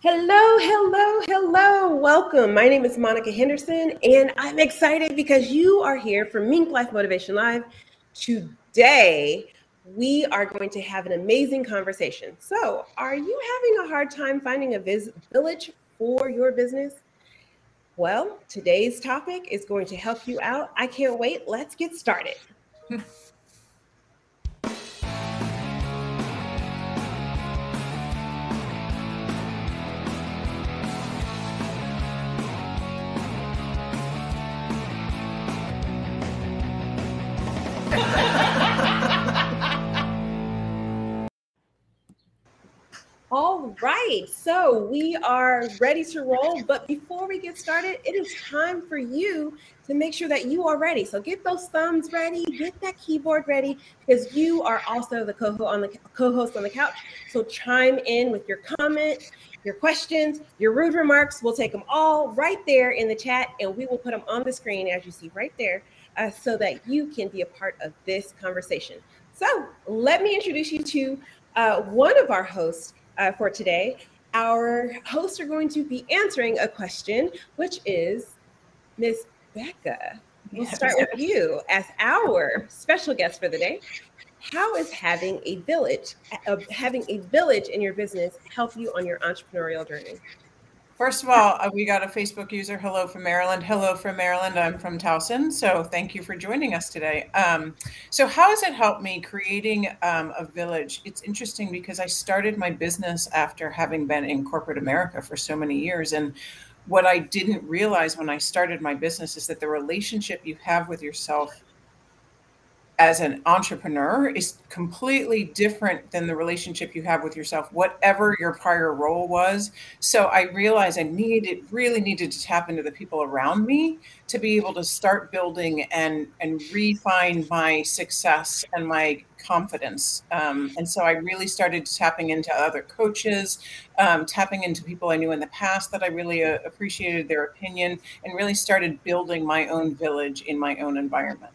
Hello, hello, hello. Welcome. My name is Monica Henderson, and I'm excited because you are here for Mink Life Motivation Live. Today, we are going to have an amazing conversation. So, are you having a hard time finding a village for your business? Well, today's topic is going to help you out. I can't wait. Let's get started. All right, so we are ready to roll. But before we get started, it is time for you to make sure that you are ready. So get those thumbs ready, get that keyboard ready, because you are also the co-host on the couch. So chime in with your comments, your questions, your rude remarks. We'll take them all right there in the chat, and we will put them on the screen as you see right there, so that you can be a part of this conversation. So let me introduce you to one of our hosts for today. Our hosts are going to be answering a question, which is Miss Becca. We'll start with you as our special guest for the day. How is having a village in your business help you on your entrepreneurial journey? First of all, we got a Facebook user. Hello from Maryland. Hello from Maryland. I'm from Towson. So thank you for joining us today. So how has it helped me creating a village? It's interesting because I started my business after having been in corporate America for so many years. And what I didn't realize when I started my business is that the relationship you have with yourself as an entrepreneur is completely different than the relationship you have with yourself, whatever your prior role was. So I realized really needed to tap into the people around me to be able to start building and refine my success and my confidence. And so I really started tapping into other coaches, tapping into people I knew in the past that I really appreciated their opinion, and really started building my own village in my own environment.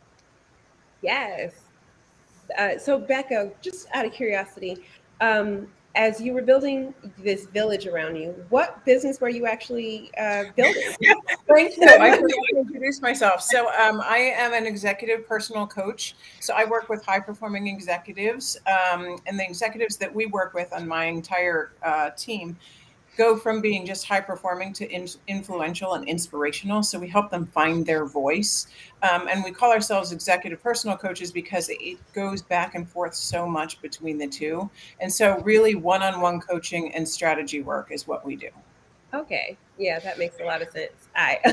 Yes. So Becca, just out of curiosity, as you were building this village around you, what business were you actually building? Thank you. I forgot to introduce myself. So I am an executive personal coach. So I work with high performing executives, and the executives that we work with on my entire team go from being just high performing to influential and inspirational. So we help them find their voice. And we call ourselves executive personal coaches because it goes back and forth so much between the two. And so really one-on-one coaching and strategy work is what we do. Okay, yeah, that makes a lot of sense.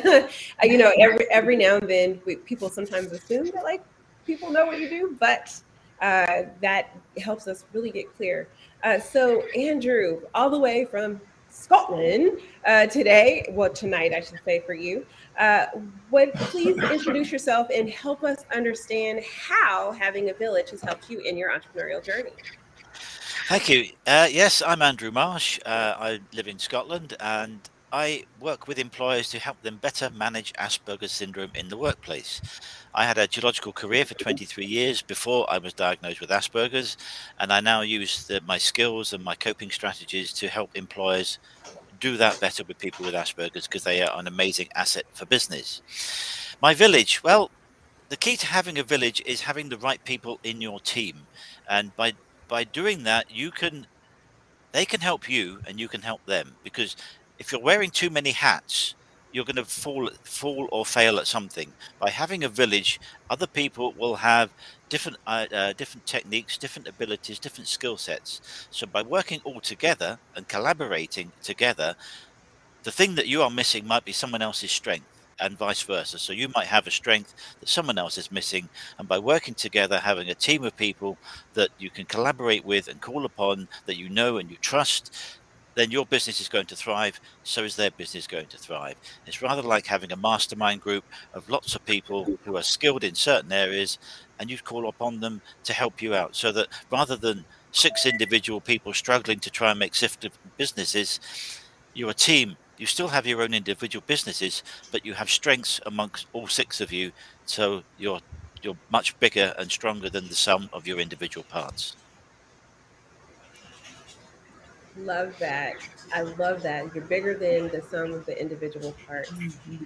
Every now and then, people sometimes assume that like people know what you do, but that helps us really get clear. So Andrew, all the way from Scotland today, well tonight I should say for you, uh, would please introduce yourself and help us understand how having a village has helped you in your entrepreneurial journey. Thank you. Yes, I'm Andrew Marsh. I live in Scotland and I work with employers to help them better manage Asperger's syndrome in the workplace. I had a geological career for 23 years before I was diagnosed with Asperger's, and I now use my skills and my coping strategies to help employers do that better with people with Asperger's because they are an amazing asset for business. My village, well, the key to having a village is having the right people in your team, and by doing that they can help you and you can help them, because if you're wearing too many hats, you're going to fall or fail at something. By having a village, other people will have different techniques, different abilities, different skill sets. So by working all together and collaborating together, the thing that you are missing might be someone else's strength, and vice versa. So you might have a strength that someone else is missing. And by working together, having a team of people that you can collaborate with and call upon, that you know and you trust, then your business is going to thrive. So is their business going to thrive. It's rather like having a mastermind group of lots of people who are skilled in certain areas, and you call upon them to help you out. So that rather than six individual people struggling to try and make different businesses, you're a team. You still have your own individual businesses, but you have strengths amongst all six of you. So you're much bigger and stronger than the sum of your individual parts. Love that. I love that. You're bigger than the sum of the individual parts.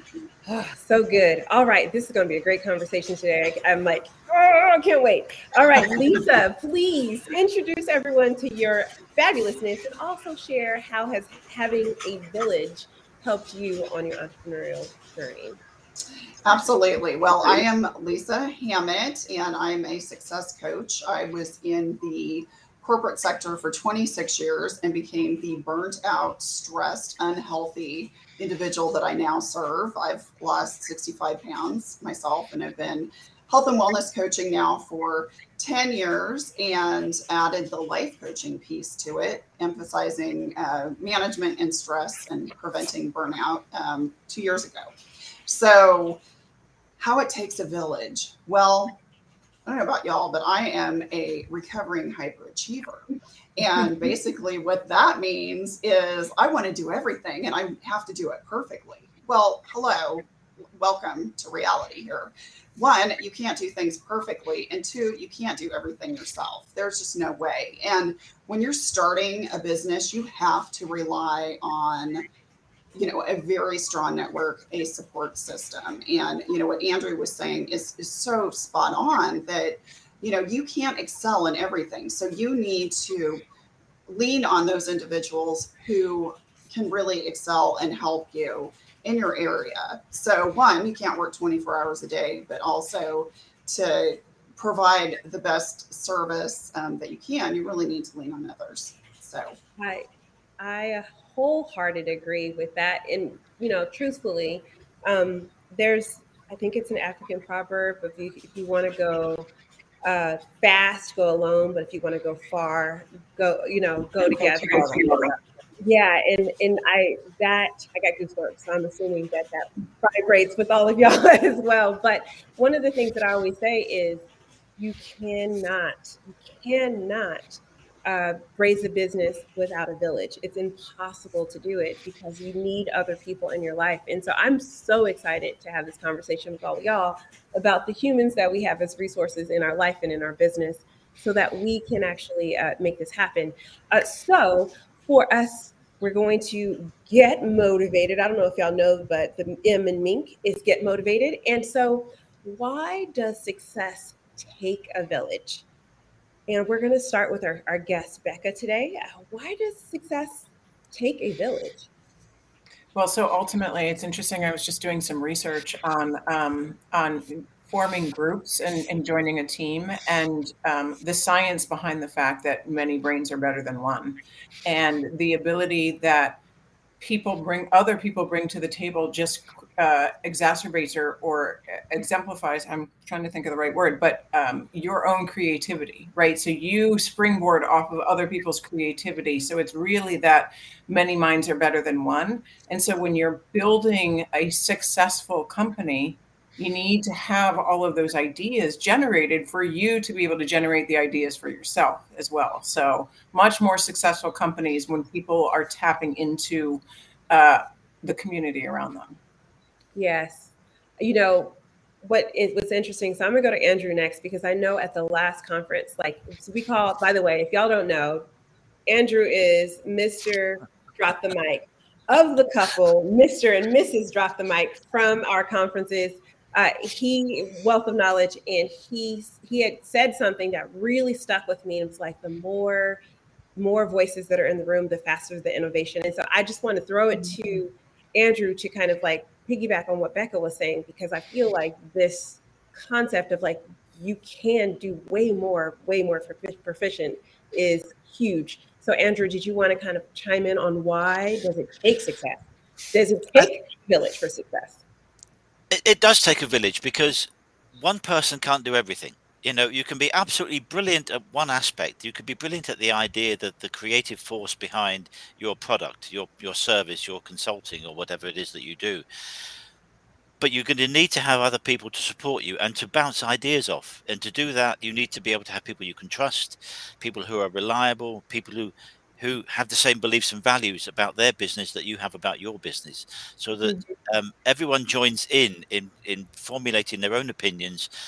So good. All right. This is going to be a great conversation today. I'm like, oh, I can't wait. All right, Lisa, please introduce everyone to your fabulousness and also share how has having a village helped you on your entrepreneurial journey. Absolutely. Well, I am Lisa Hammett, and I'm a success coach. I was in the corporate sector for 26 years and became the burnt out, stressed, unhealthy individual that I now serve. I've lost 65 pounds myself, and I've been health and wellness coaching now for 10 years and added the life coaching piece to it, emphasizing management and stress and preventing burnout 2 years ago. So, how it takes a village. Well, I don't know about y'all, but I am a recovering hyperachiever. And basically, what that means is I want to do everything and I have to do it perfectly. Well, hello, welcome to reality here. One, you can't do things perfectly. And two, you can't do everything yourself. There's just no way. And when you're starting a business, you have to rely on a very strong network, a support system. And, what Andrew was saying is so spot on that, you can't excel in everything. So you need to lean on those individuals who can really excel and help you in your area. So one, you can't work 24 hours a day, but also to provide the best service that you can, you really need to lean on others. So I wholeheartedly agree with that. And, truthfully, there's, I think it's an African proverb. If you want to go fast, go alone. But if you want to go far, go together. Yeah. And I got goosebumps. So I'm assuming that vibrates with all of y'all as well. But one of the things that I always say is you cannot raise a business without a village. It's impossible to do it because you need other people in your life. And so I'm so excited to have this conversation with all of y'all about the humans that we have as resources in our life and in our business so that we can actually make this happen. So for us, we're going to get motivated. I don't know if y'all know, but the M in Mink is get motivated. And so why does success take a village? And we're going to start with our guest, Becca, today. Why does success take a village? Well, so ultimately, it's interesting. I was just doing some research on forming groups and joining a team, and the science behind the fact that many brains are better than one, and the ability that other people bring to the table just exacerbates or exemplifies, I'm trying to think of the right word, but your own creativity, right? So you springboard off of other people's creativity. So it's really that many minds are better than one. And so when you're building a successful company, you need to have all of those ideas generated for you to be able to generate the ideas for yourself as well. So much more successful companies when people are tapping into the community around them. Yes. What's interesting. So I'm going to go to Andrew next because I know at the last conference, so we call, by the way, if y'all don't know, Andrew is Mr. Drop the Mic of the couple, Mr. and Mrs. Drop the Mic from our conferences. He wealth of knowledge, and he had said something that really stuck with me. It was like the more voices that are in the room, the faster the innovation. And so I just want to throw it to Andrew to kind of like piggyback on what Becca was saying, because I feel like this concept of like you can do way more proficient is huge. So Andrew, did you want to kind of chime in on why does it take success? Does it take a village for success? It does take a village because one person can't do everything. You can be absolutely brilliant at one aspect. You could be brilliant at the idea that the creative force behind your product, your service, your consulting, or whatever it is that you do. But you're going to need to have other people to support you and to bounce ideas off. And to do that, you need to be able to have people you can trust, people who are reliable, people who have the same beliefs and values about their business that you have about your business, so that everyone joins in formulating their own opinions,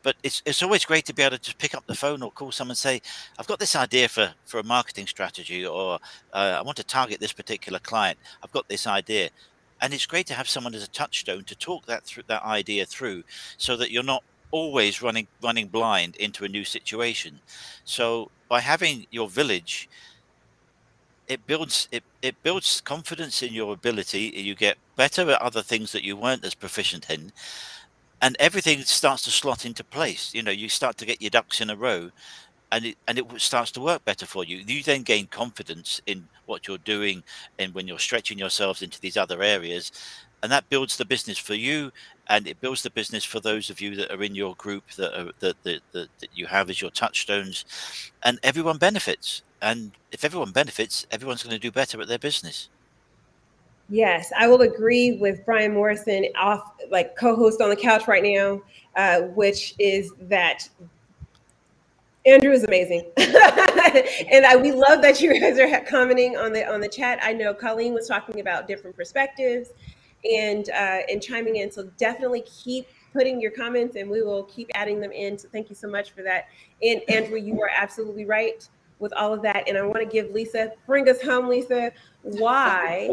But it's always great to be able to just pick up the phone or call someone and say, I've got this idea for a marketing strategy, or I want to target this particular client. I've got this idea. And it's great to have someone as a touchstone to talk that idea through, so that you're not always running blind into a new situation. So by having your village, it builds confidence in your ability. You get better at other things that you weren't as proficient in, and everything starts to slot into place. You start to get your ducks in a row, and it starts to work better for you. You then gain confidence in what you're doing, and when you're stretching yourselves into these other areas, and that builds the business for you, and it builds the business for those of you that are in your group that you have as your touchstones, and everyone benefits. And if everyone benefits, everyone's going to do better at their business. Yes, I will agree with Brian Morrison, co-host on the couch right now, which is that Andrew is amazing. And we love that you guys are commenting on the chat. I know Colleen was talking about different perspectives and chiming in. So definitely keep putting your comments, and we will keep adding them in. So thank you so much for that. And Andrew, you are absolutely right with all of that. And I want to give Lisa, bring us home, Lisa. Why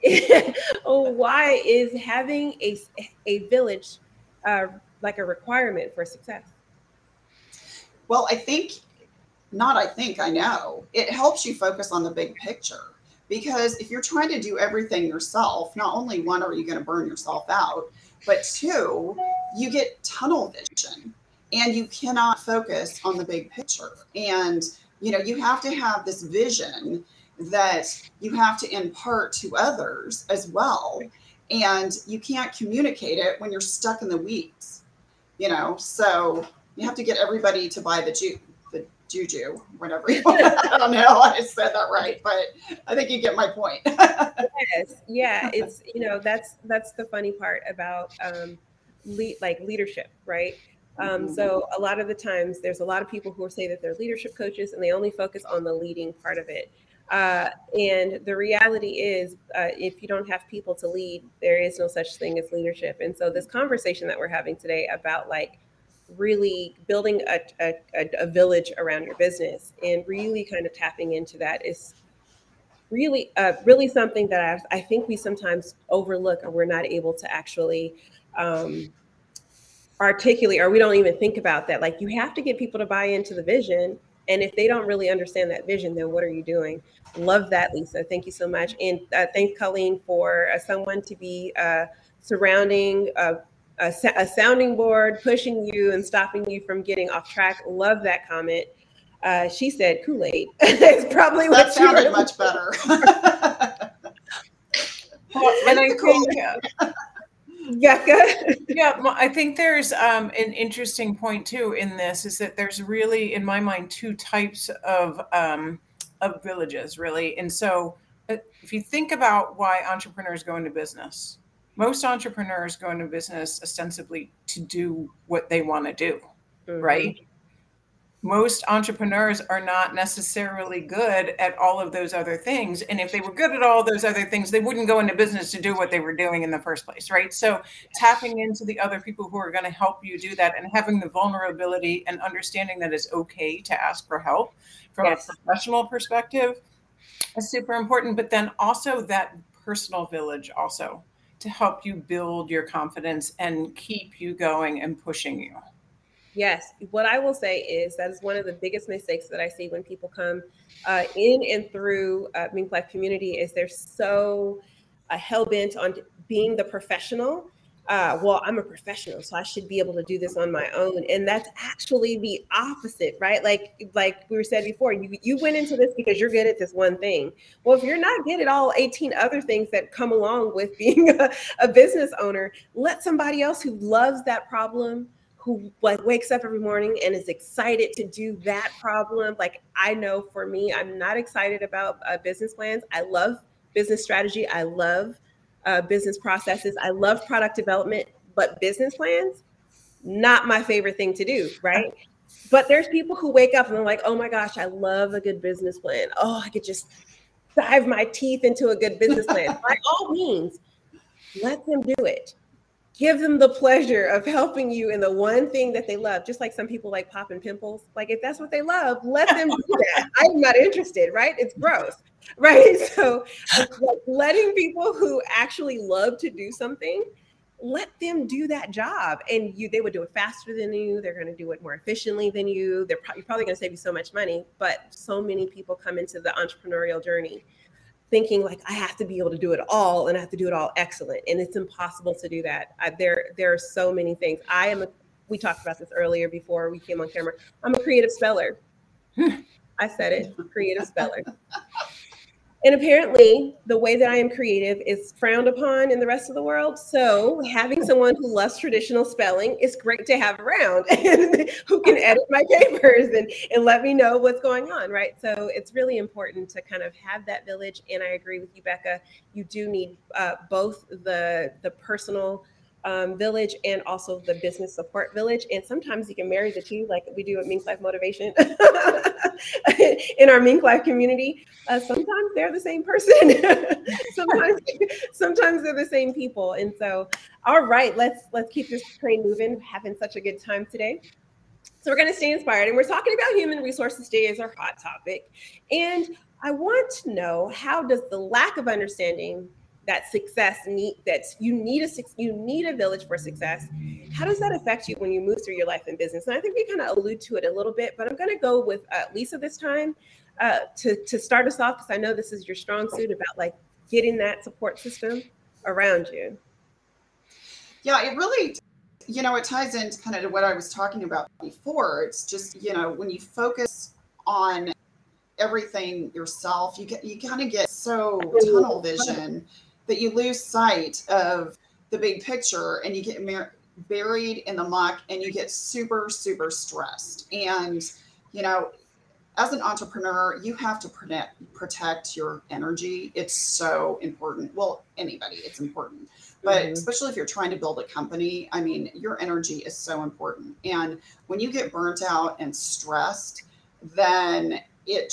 is having a village like a requirement for success? Well, I know it helps you focus on the big picture, because if you're trying to do everything yourself, not only one, are you going to burn yourself out, but two, you get tunnel vision and you cannot focus on the big picture. And, you have to have this vision that you have to impart to others as well. And you can't communicate it when you're stuck in the weeds, so you have to get everybody to buy the juju, whatever you want. I don't know I said that right, but I think you get my point. Yes. Yeah. It's, that's the funny part about leadership, right? So a lot of the times there's a lot of people who say that they're leadership coaches and they only focus on the leading part of it. And the reality is, if you don't have people to lead, there is no such thing as leadership. And so this conversation that we're having today about really building a village around your business and really kind of tapping into that is really something that I think we sometimes overlook, or we're not able to actually articulate, or we don't even think about that. You have to get people to buy into the vision. And if they don't really understand that vision, then what are you doing? Love that, Lisa. Thank you so much. And thanks, Colleen, for someone to be surrounding a sounding board, pushing you and stopping you from getting off track. Love that comment. She said Kool-Aid. It's probably that sounded much better. And I think, I think there's an interesting point too in this, is that there's really, in my mind, two types of villages, really. And so, if you think about why entrepreneurs go into business. Most entrepreneurs go into business ostensibly to do what they want to do, right? Most entrepreneurs are not necessarily good at all of those other things. And if they were good at all those other things, they wouldn't go into business to do what they were doing in the first place, right? So tapping into the other people who are going to help you do that, and having the vulnerability and understanding that it's okay to ask for help from a professional perspective is super important. But then also that personal village also, to help you build your confidence and keep you going and pushing you. Yes. What I will say is that is one of the biggest mistakes that I see when people come in and through Mink Life Community, is they're so hell-bent on being the professional. Well, I'm a professional, so I should be able to do this on my own. And that's actually the opposite, right? Like we were said before, you went into this because you're good at this one thing. Well, if you're not good at all 18 other things that come along with being a business owner, let somebody else who loves that problem, who wakes up every morning and is excited to do that problem. I know for me, I'm not excited about business plans. I love business strategy. I love business processes. I love product development, but business plans, not my favorite thing to do, right? But there's people who wake up and they're like, oh my gosh, I love a good business plan. Oh, I could just dive my teeth into a good business plan. By all means, let them do it. give them the pleasure of helping you in the one thing that they love. Just like some people like popping pimples. Like if that's what they love, let them do that. I'm not interested, right? It's gross, right? So it's like letting people who actually love to do something, let them do that job. And they would do it faster than you. They're going to do it more efficiently than you. You're probably going to save you so much money. But so many people come into the entrepreneurial journey thinking like, I have to be able to do it all and I have to do it all excellent. And it's impossible to do that. There are so many things. We talked about this earlier before we came on camera. I'm a creative speller. I said it, creative speller. And apparently the way that I am creative is frowned upon in the rest of the world. So having someone who loves traditional spelling is great to have around and who can edit my papers and let me know what's going on, right? So it's really important to kind of have that village. And I agree with you, Becca. You do need both the personal village and also the business support village. And sometimes you can marry the two, like we do at Mink Life Motivation in our Mink Life community. Sometimes they're the same person. sometimes they're the same people. And so, all right, let's keep this train moving. Having such a good time today. So we're going to stay inspired, and we're talking about human resources today as our hot topic. And I want to know, how does the lack of understanding that you need a village for success, how does that affect you when you move through your life and business? And I think we kind of allude to it a little bit, but I'm going to go with Lisa this time to start us off, because I know this is your strong suit about like getting that support system around you. Yeah, it really, it ties into kind of to what I was talking about before. It's just, when you focus on everything yourself, you kind of get so tunnel vision that you lose sight of the big picture, and you get buried in the muck, and you get super, super stressed. And, as an entrepreneur, you have to protect your energy. It's so important. Well, anybody, it's important. But especially if you're trying to build a company, I mean, your energy is so important. And when you get burnt out and stressed, then it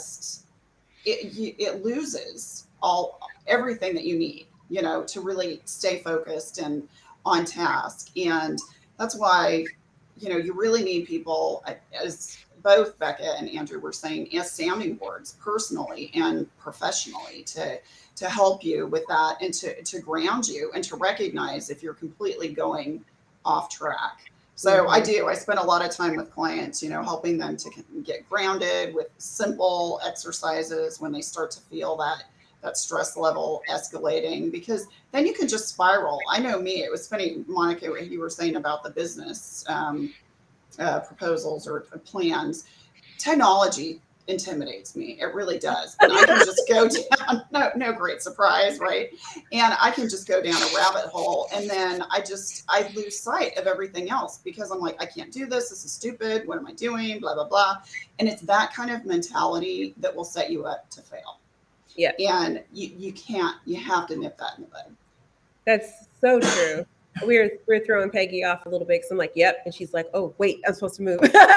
loses everything that you need, to really stay focused and on task. And that's why, you really need people, as both Becca and Andrew were saying, as sounding boards, personally and professionally, to help you with that, and to ground you, and to recognize if you're completely going off track. So I spend a lot of time with clients, helping them to get grounded with simple exercises when they start to feel that stress level escalating, because then you can just spiral. I know me, it was funny, Monica, what you were saying about the business proposals or plans. Technology intimidates me. It really does. And I can just go down, no great surprise, right? And I can just go down a rabbit hole, and then I lose sight of everything else, because I'm like, I can't do this. This is stupid. What am I doing? Blah, blah, blah. And it's that kind of mentality that will set you up to fail. Yeah. And you have to nip that in the bud. That's so true. We're throwing Peggy off a little bit, because I'm like, yep. And she's like, oh, wait, I'm supposed to move.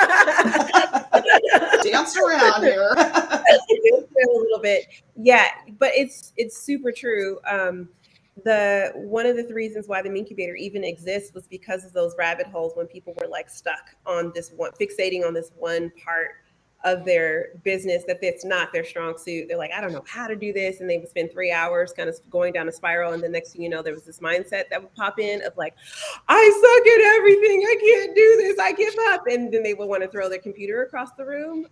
Dance around here. A little bit. Yeah, but it's super true. One of the reasons why the Minkubator even exists was because of those rabbit holes, when people were like stuck on this one, fixating on this one part of their business that it's not their strong suit. They're like, I don't know how to do this. And they would spend 3 hours kind of going down a spiral. And the next thing you know, there was this mindset that would pop in of like, I suck at everything. I can't do this. I give up. And then they would want to throw their computer across the room.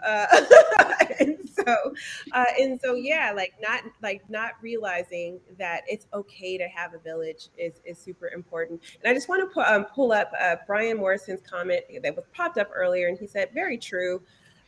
And so, yeah, not realizing that it's okay to have a village is super important. And I just want to pull up Brian Morrison's comment that was popped up earlier. And he said, very true.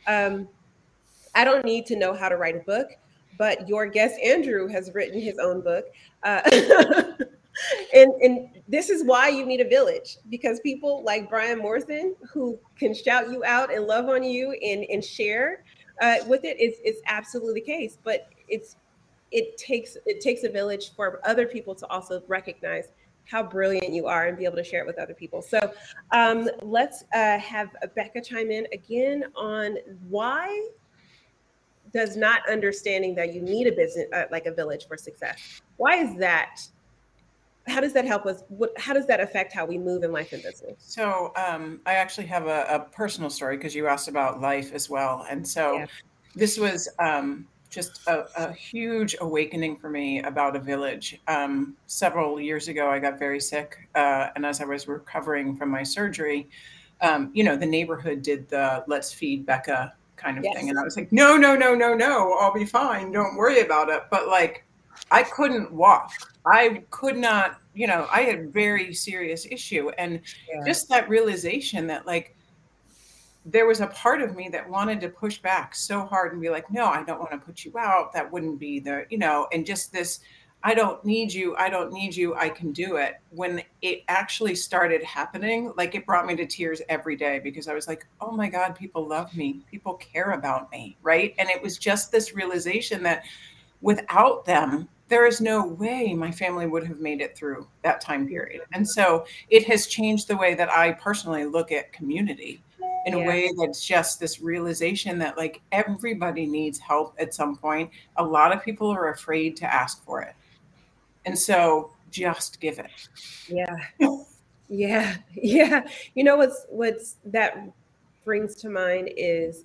I don't need to know how to write a book, but your guest Andrew has written his own book. And this is why you need a village, because people like Brian Morrison, who can shout you out and love on you and share with it, is absolutely the case. But it takes a village for other people to also recognize how brilliant you are and be able to share it with other people. So let's have Becca chime in again on why does not understanding that you need a business, like a village for success, why is that how does that help us? How does that affect how we move in life and business? So I actually have a personal story because you asked about life as well. And so Yeah. this was just a huge awakening for me about a village. Several years ago, I got very sick. And as I was recovering from my surgery, the neighborhood did the let's feed Becca kind of Yes. thing. And I was like, no, no, no, no, no, I'll be fine. Don't worry about it. But like, I couldn't walk. I could not, I had a very serious issue. And Yeah. just that realization that like, there was a part of me that wanted to push back so hard and be like, no, I don't want to put you out. That wouldn't be and just this, I don't need you. I don't need you. I can do it. When it actually started happening, like it brought me to tears every day because I was like, oh my God, people love me. People care about me. Right. And it was just this realization that without them, there is no way my family would have made it through that time period. And so it has changed the way that I personally look at community in a way that's just this realization that like everybody needs help at some point. A lot of people are afraid to ask for it. And so just give it. Yeah. Yeah. Yeah. You know, what's that brings to mind is,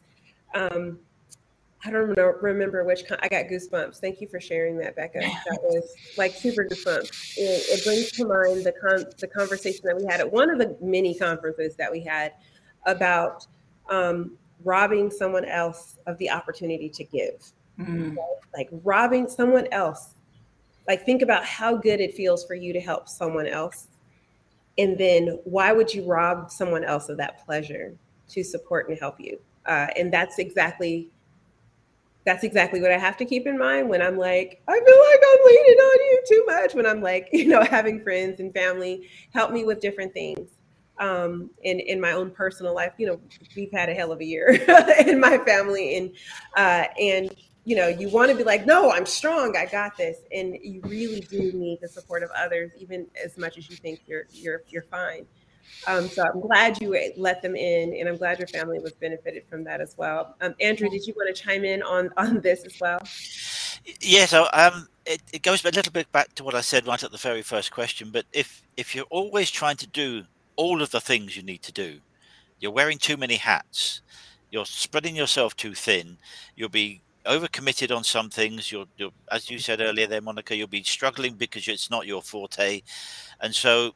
I don't remember which I got goosebumps. Thank you for sharing that, Becca. That was like super goosebumps. It brings to mind the conversation that we had at one of the many conferences that we had about robbing someone else of the opportunity to give. Mm. Like robbing someone else. Like think about how good it feels for you to help someone else. And then why would you rob someone else of that pleasure to support and help you? And that's exactly what I have to keep in mind when I'm like, I feel like I'm leaning on you too much. When I'm like, having friends and family help me with different things. In my own personal life, we've had a hell of a year in my family, and you want to be like, no, I'm strong, I got this, and you really do need the support of others, even as much as you think you're fine. So I'm glad you let them in, and I'm glad your family was benefited from that as well. Andrew, did you want to chime in on this as well? Yeah, so it goes a little bit back to what I said right at the very first question. But if you're always trying to do all of the things you need to do, you're wearing too many hats, you're spreading yourself too thin, you'll be overcommitted on some things. You're as you said earlier there, Monica, you'll be struggling because it's not your forte, and so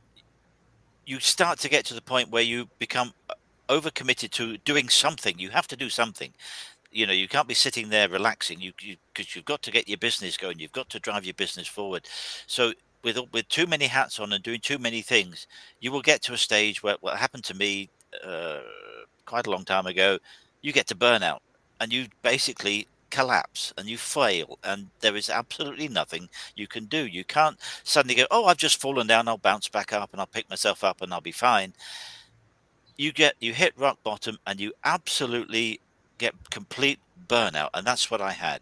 you start to get to the point where you become overcommitted to doing something. You have to do something. You can't be sitting there relaxing. Because you've got to get your business going. You've got to drive your business forward. So with too many hats on and doing too many things, you will get to a stage where what happened to me quite a long time ago. You get to burnout, and you basically collapse and you fail, and there is absolutely nothing you can do. You can't suddenly go, oh, I've just fallen down, I'll bounce back up and I'll pick myself up and I'll be fine. You hit rock bottom and you absolutely get complete burnout, and that's what I had.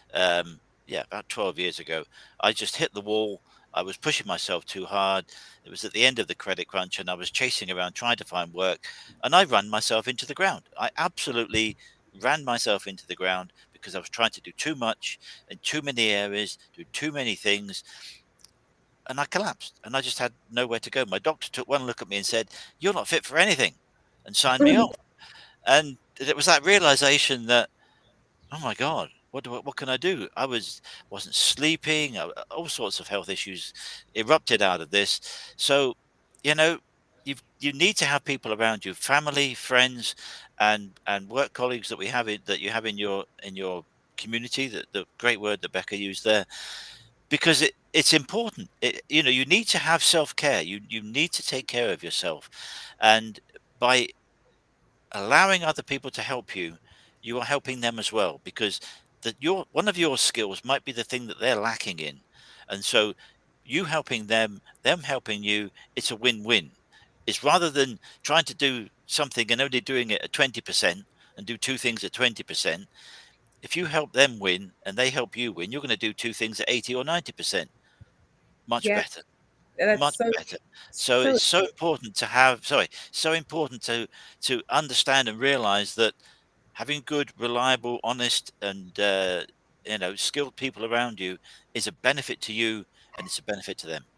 About 12 years ago, I just hit the wall. I was pushing myself too hard. It was at the end of the credit crunch, and I was chasing around trying to find work, and I ran myself into the ground. I absolutely ran myself into the ground because I was trying to do too much in too many areas, do too many things, and I collapsed, and I just had nowhere to go. My doctor took one look at me and said, "You're not fit for anything," and signed me off. And it was that realization that, oh my God, what can I do? Wasn't sleeping. All sorts of health issues erupted out of this. So, you need to have people around you, family, friends, and work colleagues that you have in your community. The great word that Becca used there, because it's important. You need to have self-care. You need to take care of yourself, and by allowing other people to help you, you are helping them as well, because one of your skills might be the thing that they're lacking in, and so you helping them helping you, it's a win-win. It's rather than trying to do something and only doing it at 20% and do two things at 20%. If you help them win and they help you win, you're going to do two things at 80 or 90%. Much Yeah, better. that's Much so better. So so it's so important to so important to understand and realize that having good, reliable, honest, and skilled people around you is a benefit to you, and it's a benefit to them.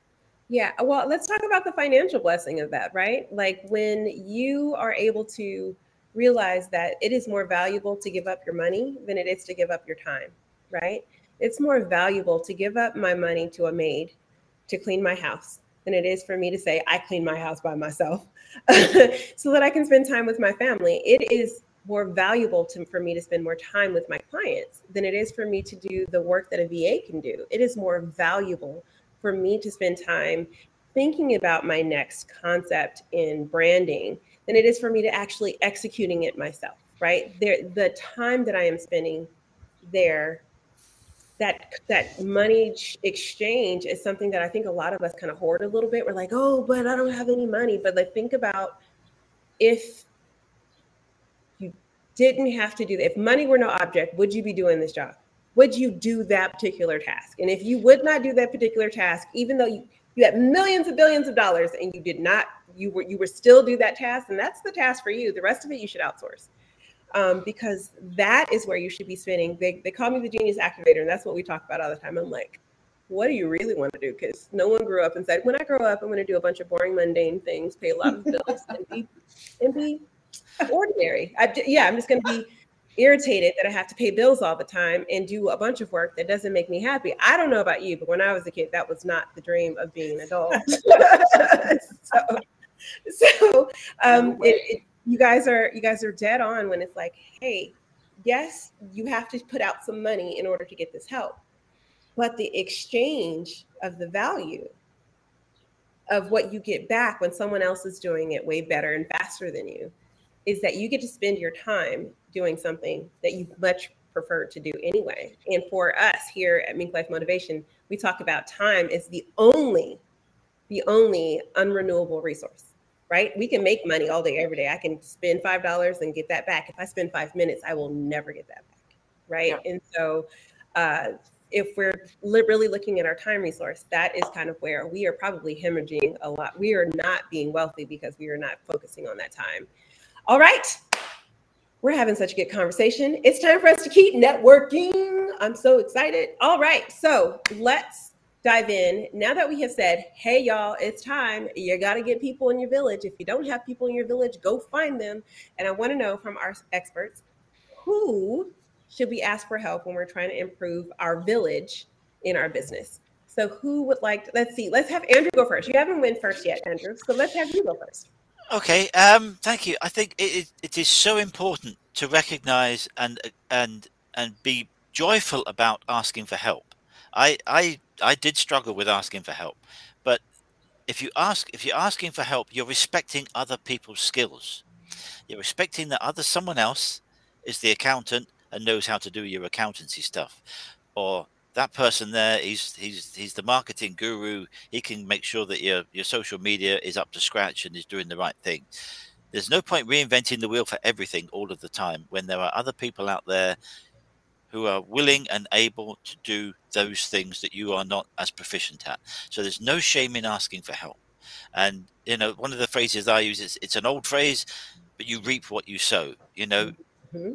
Yeah, well, let's talk about the financial blessing of that, right? Like when you are able to realize that it is more valuable to give up your money than it is to give up your time, right? It's more valuable to give up my money to a maid to clean my house than it is for me to say, I clean my house by myself so that I can spend time with my family. It is more valuable for me to spend more time with my clients than it is for me to do the work that a VA can do. It is more valuable for me to spend time thinking about my next concept in branding than it is for me to actually executing it myself, right? The time that I am spending there, that money exchange is something that I think a lot of us kind of hoard a little bit. We're like, oh, but I don't have any money. But like, think about if you didn't have to do that. If money were no object, would you be doing this job? Would you do that particular task? And if you would not do that particular task, even though you had millions and billions of dollars and you did not, you were still do that task, and that's the task for you. The rest of it you should outsource. Because that is where you should be spending. They call me the genius activator, and that's what we talk about all the time. I'm like, what do you really want to do? Because no one grew up and said, when I grow up, I'm going to do a bunch of boring, mundane things, pay a lot of bills, and be ordinary. I'm just going to be irritated that I have to pay bills all the time and do a bunch of work that doesn't make me happy. I don't know about you, but when I was a kid, that was not the dream of being an adult. You guys are dead on when it's like, hey, yes, you have to put out some money in order to get this help, but the exchange of the value of what you get back when someone else is doing it way better and faster than you is that you get to spend your time doing something that you much prefer to do anyway. And for us here at Mink Life Motivation, we talk about time as the only unrenewable resource, right? We can make money all day, every day. I can spend $5 and get that back. If I spend 5 minutes, I will never get that back, right? Yeah. And so if we're really looking at our time resource, that is kind of where we are probably hemorrhaging a lot. We are not being wealthy because we are not focusing on that time. All right. We're having such a good conversation. It's time for us to keep networking. I'm so excited. All right. So let's dive in. Now that we have said, hey, y'all, it's time. You got to get people in your village. If you don't have people in your village, go find them. And I want to know from our experts, who should we ask for help when we're trying to improve our village in our business? So who would like to, let's have Andrew go first. You haven't went first yet, Andrew. So let's have you go first. Okay, thank you. I think it is so important to recognize and be joyful about asking for help. I did struggle with asking for help, but if you're asking for help, you're respecting other people's skills. You're respecting that someone else is the accountant and knows how to do your accountancy stuff, or that person there, he's the marketing guru. He can make sure that your social media is up to scratch and is doing the right thing. There's no point reinventing the wheel for everything all of the time when there are other people out there who are willing and able to do those things that you are not as proficient at. So there's no shame in asking for help. And one of the phrases I use is, it's an old phrase, but you reap what you sow. Mm-hmm.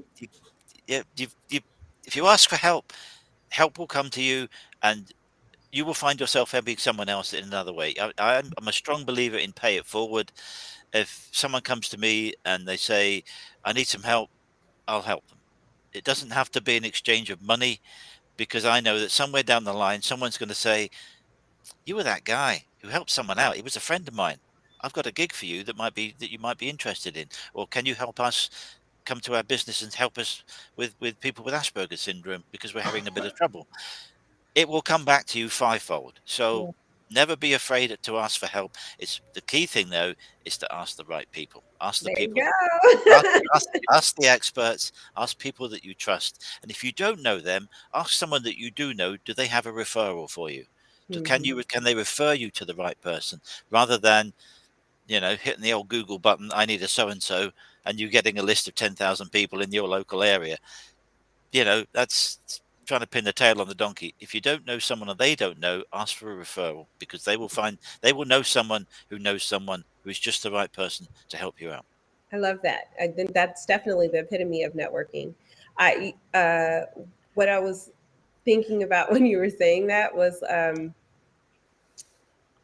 If you ask for help will come to you, and you will find yourself helping someone else in another way. I'm a strong believer in pay it forward. If someone comes to me and they say, I need some help, I'll help them. It doesn't have to be an exchange of money, because I know that somewhere down the line, someone's going to say, you were that guy who helped someone out. He was a friend of mine. I've got a gig for you that you might be interested in. Or can you help us come to our business and help us with people with Asperger's syndrome because we're having a bit of trouble? It will come back to you fivefold. So never be afraid to ask for help. It's the key thing, though, is to ask the right people. Ask the people. Ask the experts. Ask people that you trust. And if you don't know them, ask someone that you do know. Do they have a referral for you? Mm-hmm. Can they refer you to the right person, rather than hitting the old Google button, I need a so-and-so, and you getting a list of 10,000 people in your local area? That's trying to pin the tail on the donkey. If you don't know someone or they don't know, ask for a referral, because they will know someone who knows someone who is just the right person to help you out. I love that. I think that's definitely the epitome of networking. What I was thinking about when you were saying that was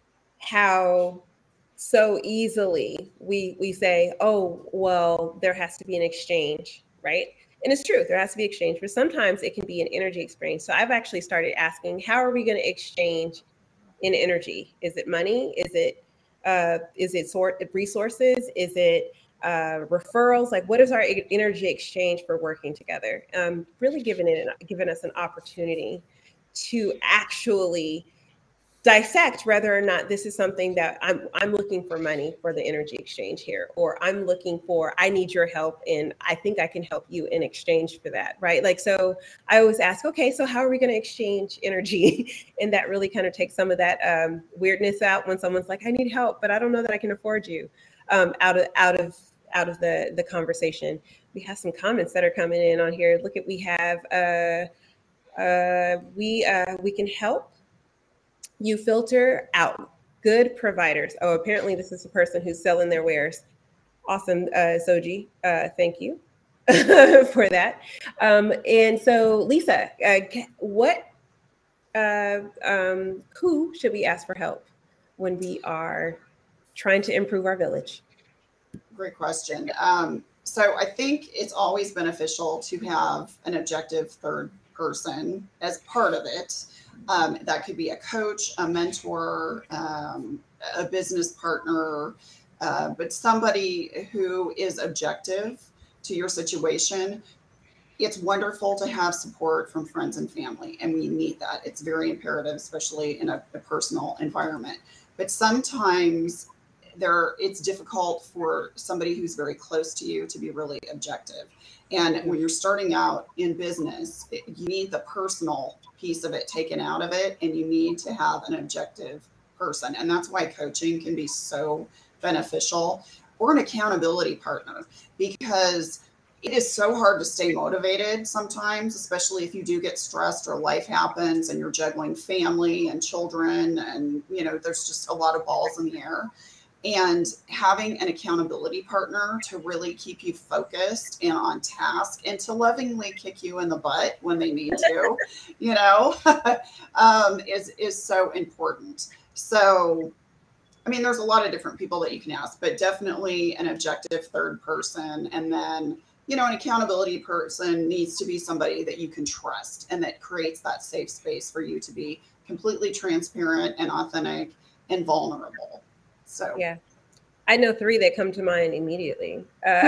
how so easily we say, oh, well, there has to be an exchange, right? And it's true, there has to be exchange, but sometimes it can be an energy exchange. So I've actually started asking, how are we going to exchange in energy? Is it money? Is it sort of resources? Is it referrals? Like, what is our energy exchange for working together? Really giving us an opportunity to actually dissect whether or not this is something that I'm looking for money for the energy exchange here, or I need your help and I think I can help you in exchange for that, right? Like, so I always ask, okay, so how are we going to exchange energy? And that really kind of takes some of that weirdness out when someone's like, I need help, but I don't know that I can afford you, out of the conversation. We have some comments that are coming in on here. Look at, we have we can help you filter out good providers. Oh, apparently this is the person who's selling their wares. Awesome, Soji. Thank you for that. And so, Lisa, who should we ask for help when we are trying to improve our village? Great question. So I think it's always beneficial to have an objective third person as part of it. That could be a coach, a mentor, a business partner, but somebody who is objective to your situation. It's wonderful to have support from friends and family, and we need that. It's very imperative, especially in a personal environment. But sometimes it's difficult for somebody who's very close to you to be really objective. And when you're starting out in business, you need the personal piece of it taken out of it, and you need to have an objective person. And that's why coaching can be so beneficial, or an accountability partner, because it is so hard to stay motivated sometimes, especially if you do get stressed or life happens and you're juggling family and children, and there's just a lot of balls in the air. And having an accountability partner to really keep you focused and on task, and to lovingly kick you in the butt when they need to, is so important. So, I mean, there's a lot of different people that you can ask, but definitely an objective third person. And then, an accountability person needs to be somebody that you can trust, and that creates that safe space for you to be completely transparent and authentic and vulnerable. So yeah, I know 3 that come to mind immediately.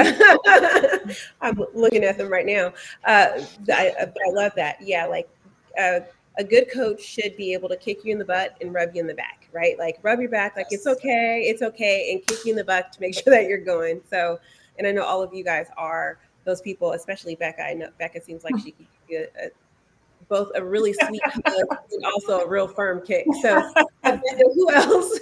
I'm looking at them right now. I love that. Yeah, like a good coach should be able to kick you in the butt and rub you in the back, right? Like, rub your back, like, it's okay, and kick you in the butt to make sure that you're going. So, and I know all of you guys are those people, especially Becca. I know Becca seems like she could give you both a really sweet hug and also a real firm kick. So, who else?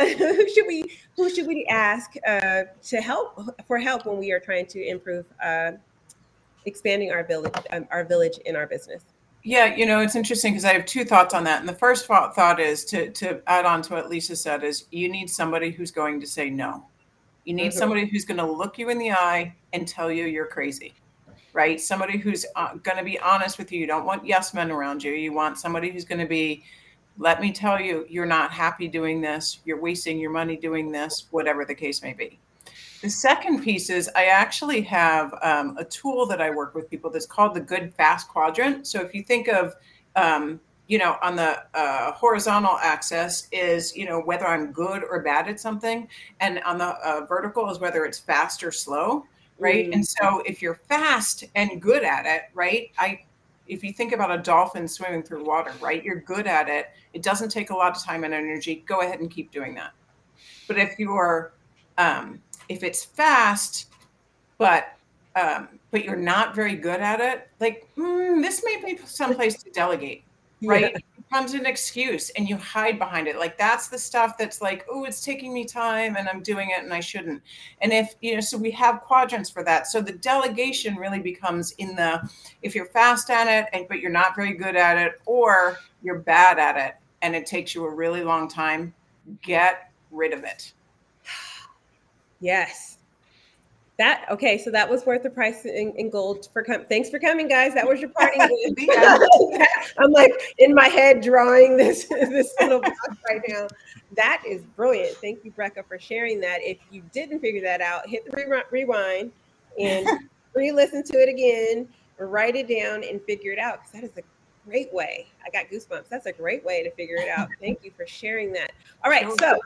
Who should we ask to help when we are trying to improve expanding our village in our business? Yeah, it's interesting because I have 2 thoughts on that. And the first thought is to add on to what Lisa said, is you need somebody who's going to say no. You need somebody who's going to look you in the eye and tell you you're crazy, right? Somebody who's going to be honest with you. You don't want yes men around you. You want somebody who's going to be, let me tell you, you're not happy doing this. You're wasting your money doing this, whatever the case may be. The second piece is I actually have a tool that I work with people that's called the Good Fast Quadrant. So if you think of, on the horizontal axis is, whether I'm good or bad at something. And on the vertical is whether it's fast or slow, right? And so if you're fast and good at it, right? If you think about a dolphin swimming through water, right? You're good at it. It doesn't take a lot of time and energy. Go ahead and keep doing that. But if you're if it's fast, but you're not very good at it, like, this may be someplace to delegate, right? Yeah. It becomes an excuse and you hide behind it. Like, that's the stuff that's like, oh, it's taking me time and I'm doing it and I shouldn't. And so we have quadrants for that. So the delegation really becomes if you're fast at it, but you're not very good at it, or you're bad at it and it takes you a really long time, get rid of it. Yes. Okay, so that was worth the price in gold for thanks for coming, guys. That was your party. I'm like in my head drawing this little box right now. That is brilliant. Thank you, Brecca, for sharing that. If you didn't figure that out, hit the rewind and re-listen to it again, or write it down and figure it out, because that is a great way. I got goosebumps. That's a great way to figure it out. Thank you for sharing that. All right, so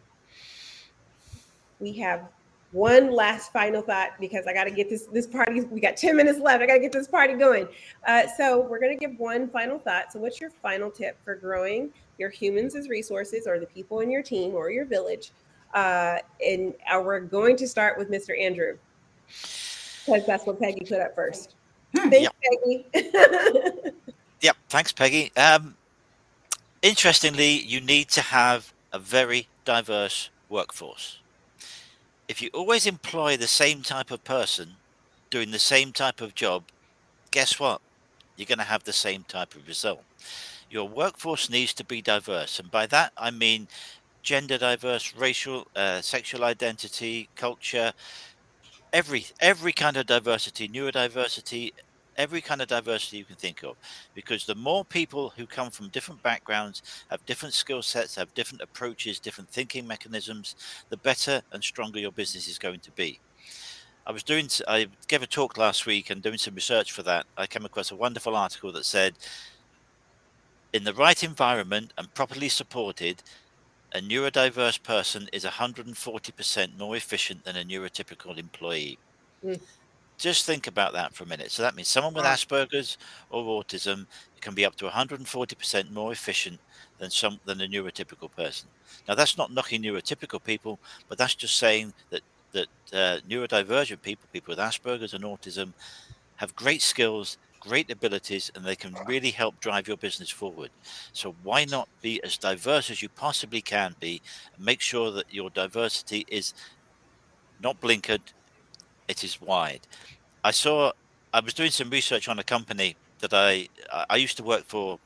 we have one last final thought, because I got to get this party. We got 10 minutes left. I got to get this party going. So we're going to give one final thought. So what's your final tip for growing your humans as resources, or the people in your team or your village? And we're going to start with Mr. Andrew, because that's what Peggy put up first. Thanks, Peggy. Yep. Thanks, Peggy. Interestingly, you need to have a very diverse workforce. If you always employ the same type of person doing the same type of job, guess what? You're going to have the same type of result. Your workforce needs to be diverse. And by that, I mean gender diverse, racial, sexual identity, culture, every kind of diversity, neurodiversity, every kind of diversity you can think of. Because the more people who come from different backgrounds, have different skill sets, have different approaches, different thinking mechanisms, the better and stronger your business is going to be. I gave a talk last week, and doing some research for that, I came across a wonderful article that said, in the right environment and properly supported, a neurodiverse person is 140% more efficient than a neurotypical employee. Just think about that for a minute. So that means someone with Asperger's or autism can be up to 140% more efficient than a neurotypical person. Now, that's not knocking neurotypical people, but that's just saying that neurodivergent people with Asperger's and autism, have great skills, great abilities, and they can really help drive your business forward. So why not be as diverse as you possibly can be, and make sure that your diversity is not blinkered, it is wide. I was doing some research on a company that I used to work for.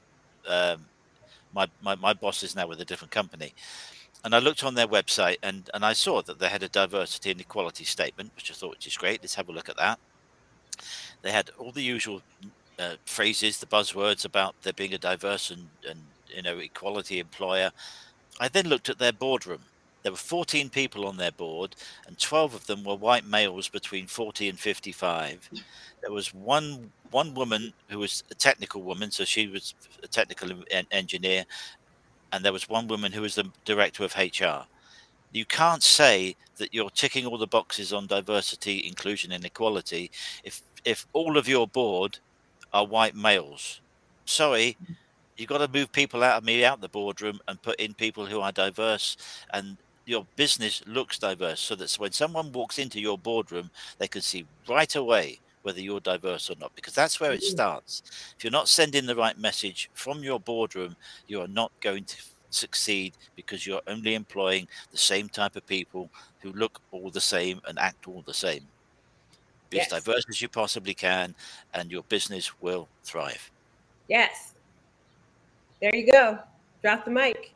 My boss is now with a different company, and I looked on their website, and I saw that they had a diversity and equality statement, which I thought is great. Let's have a look at that. They had all the usual phrases, the buzzwords about there being a diverse and equality employer. I then looked at their boardroom. There were 14 people on their board, and 12 of them were white males between 40 and 55. There was one woman who was a technical woman, so she was a technical engineer, and there was one woman who was the director of HR. You can't say that you're ticking all the boxes on diversity, inclusion, and equality if all of your board are white males. Sorry, you've got to move people out the boardroom and put in people who are diverse, and your business looks diverse, so that when someone walks into your boardroom, they can see right away whether you're diverse or not, because that's where it starts. If you're not sending the right message from your boardroom, you are not going to succeed, because you're only employing the same type of people who look all the same and act all the same. Be as diverse as you possibly can, and your business will thrive. Yes. There you go. Drop the mic.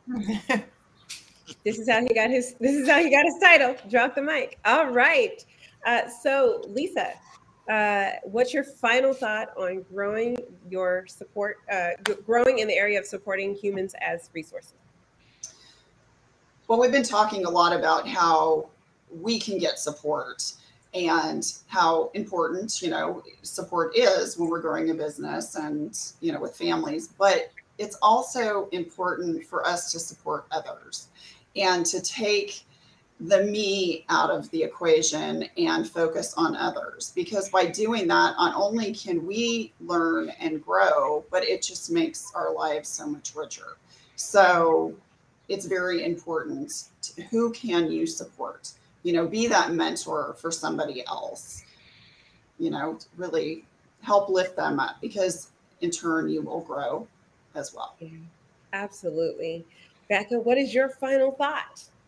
This is how he got his title. Drop the mic. All right. So Lisa, what's your final thought on growing your support, growing in the area of supporting humans as resources? Well, we've been talking a lot about how we can get support and how important, support is when we're growing a business and, with families. But it's also important for us to support others and to take the me out of the equation and focus on others. Because by doing that, not only can we learn and grow, but it just makes our lives so much richer. So it's very important who can you support, be that mentor for somebody else, really help lift them up, because in turn you will grow as well. Yeah, absolutely. Becca, what is your final thought?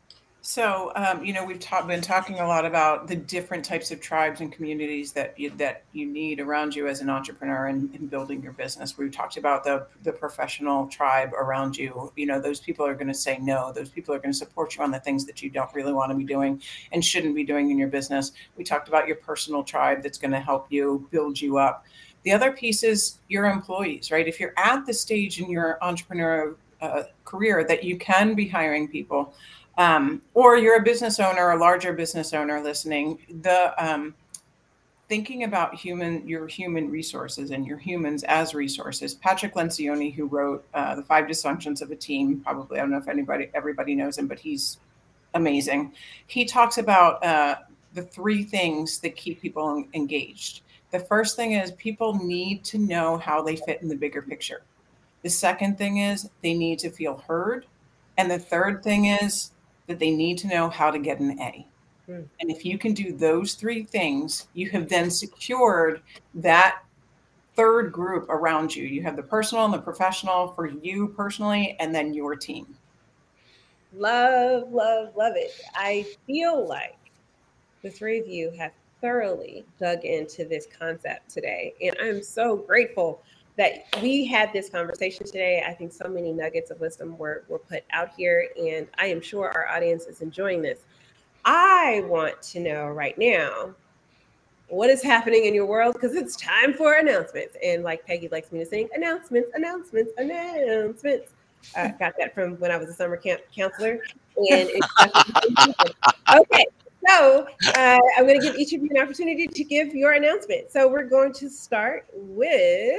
So, we've been talking a lot about the different types of tribes and communities that you need around you as an entrepreneur in building your business. We've talked about the professional tribe around you. Those people are going to say no. Those people are going to support you on the things that you don't really want to be doing and shouldn't be doing in your business. We talked about your personal tribe that's going to help you build you up. The other piece is your employees, right? If you're at the stage in your entrepreneurial career that you can be hiring people, or you're a business owner, a larger business owner listening, thinking about your human resources and your humans as resources. Patrick Lencioni, who wrote The 5 Dysfunctions of a Team, probably, I don't know if everybody knows him, but he's amazing. He talks about the 3 things that keep people engaged. The first thing is people need to know how they fit in the bigger picture. The second thing is they need to feel heard. And the third thing is that they need to know how to get an A. And if you can do those 3 things, you have then secured that third group around you. You have the personal and the professional for you personally, and then your team. Love, love, love it. I feel like the 3 of you have thoroughly dug into this concept today. And I'm so grateful that we had this conversation today. I think so many nuggets of wisdom were put out here, and I am sure our audience is enjoying this. I want to know right now what is happening in your world, because it's time for announcements. And like Peggy likes me to sing, announcements, announcements, announcements. Got that from when I was a summer camp counselor. And okay. So I'm going to give each of you an opportunity to give your announcement. So we're going to start with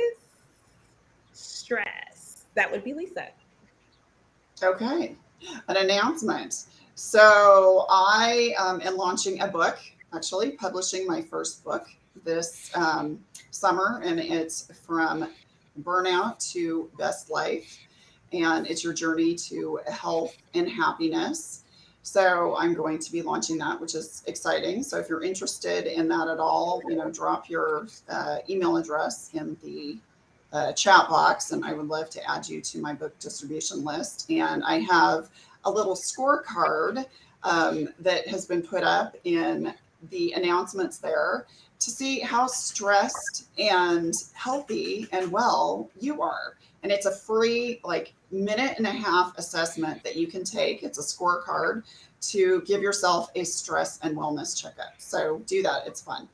stress. That would be Lisa. Okay, an announcement. So I am launching a book, actually publishing my first book this summer, and it's From Burnout to Best Life. And it's your journey to health and happiness. So I'm going to be launching that, which is exciting. So if you're interested in that at all, drop your email address in the chat box, and I would love to add you to my book distribution list. And I have a little scorecard that has been put up in the announcements there to see how stressed and healthy and well you are. And it's a free, minute and a half assessment that you can take. It's a scorecard to give yourself a stress and wellness checkup. So do that. It's fun.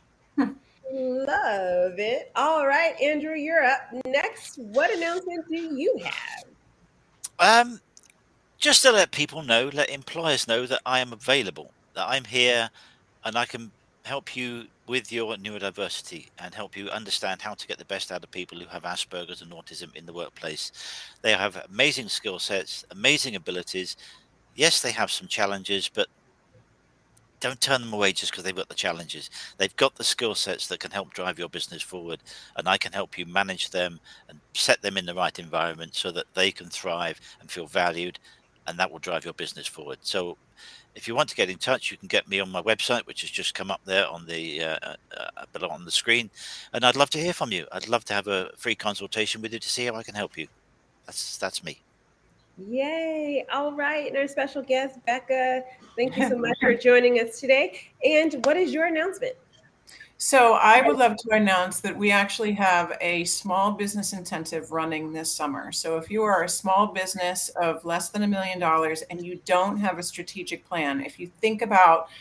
Love it. All right, Andrew, you're up next. What announcement do you have? Just to let people know, let employers know that I am available, that I'm here, and I can help you with your neurodiversity and help you understand how to get the best out of people who have Asperger's and autism in the workplace. They have amazing skill sets, amazing abilities. Yes, they have some challenges, but don't turn them away just because they've got the challenges. They've got the skill sets that can help drive your business forward, and I can help you manage them and set them in the right environment so that they can thrive and feel valued, and that will drive your business forward. So if you want to get in touch, you can get me on my website, which has just come up there on the below on the screen. And I'd love to hear from you. I'd love to have a free consultation with you to see how I can help you. That's me. Yay. All right. And our special guest, Becca, thank you so much for joining us today. And what is your announcement? So I would love to announce that we actually have a small business intensive running this summer. So if you are a small business of less than $1 million and you don't have a strategic plan, if you think about,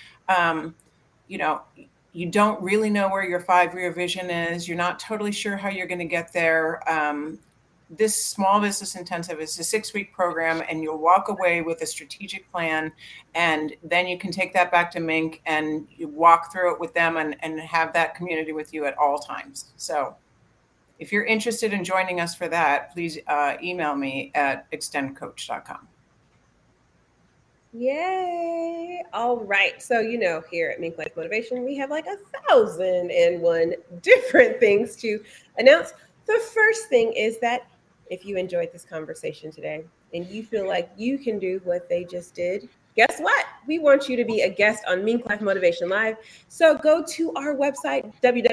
you don't really know where your 5-year vision is, you're not totally sure how you're going to get there. This small business intensive is a 6-week program, and you'll walk away with a strategic plan, and then you can take that back to Mink and you walk through it with them and have that community with you at all times. So if you're interested in joining us for that, please email me at extendcoach.com. Yay. All right. So, here at Mink Life Motivation, we have 1,001 different things to announce. The first thing is that if you enjoyed this conversation today and you feel like you can do what they just did, guess what? We want you to be a guest on Mink Life Motivation Live. So go to our website,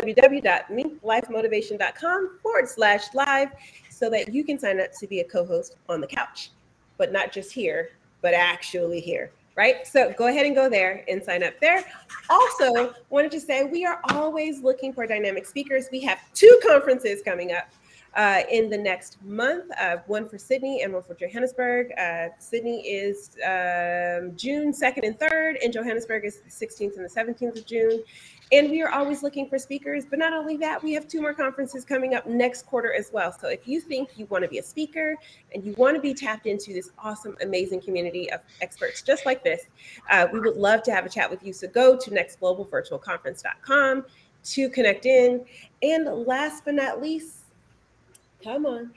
www.minklifemotivation.com/live, so that you can sign up to be a co-host on the couch, but not just here, but actually here. right? So go ahead and go there and sign up there. Also, wanted to say we are always looking for dynamic speakers. We have 2 conferences coming up in the next month, one for Sydney and one for Johannesburg. Sydney is June 2nd and 3rd, and Johannesburg is the 16th and the 17th of June. And we are always looking for speakers. But not only that, we have 2 more conferences coming up next quarter as well. So if you think you want to be a speaker and you want to be tapped into this awesome, amazing community of experts just like this, we would love to have a chat with you. So go to nextglobalvirtualconference.com to connect in. And last but not least, come into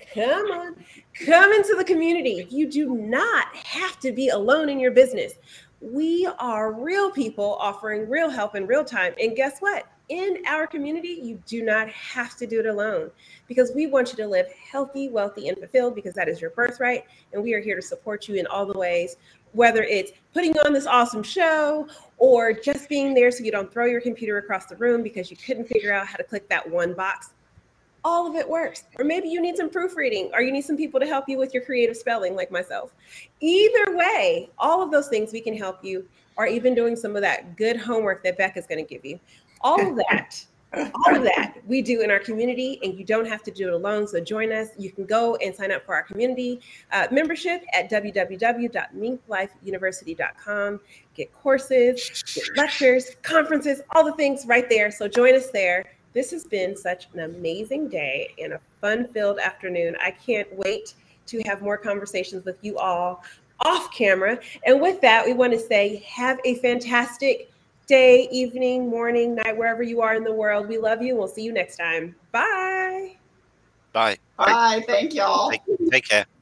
the community. You do not have to be alone in your business. We are real people offering real help in real time. And guess what? In our community, you do not have to do it alone, because we want you to live healthy, wealthy, and fulfilled, because that is your birthright. And we are here to support you in all the ways, whether it's putting on this awesome show or just being there so you don't throw your computer across the room because you couldn't figure out how to click that one box. All of it works. Or maybe you need some proofreading, or you need some people to help you with your creative spelling like myself. Either way, all of those things we can help you, or even doing some of that good homework that Becca's going to give you. All of that we do in our community, and you don't have to do it alone. So join us. You can go and sign up for our community membership at www.minklifeuniversity.com. Get courses, get lectures, conferences, all the things right there. So join us there. This has been such an amazing day and a fun-filled afternoon. I can't wait to have more conversations with you all off camera. And with that, we want to say have a fantastic day, evening, morning, night, wherever you are in the world. We love you. We'll see you next time. Bye. Bye. Bye. Thank y'all. Take care.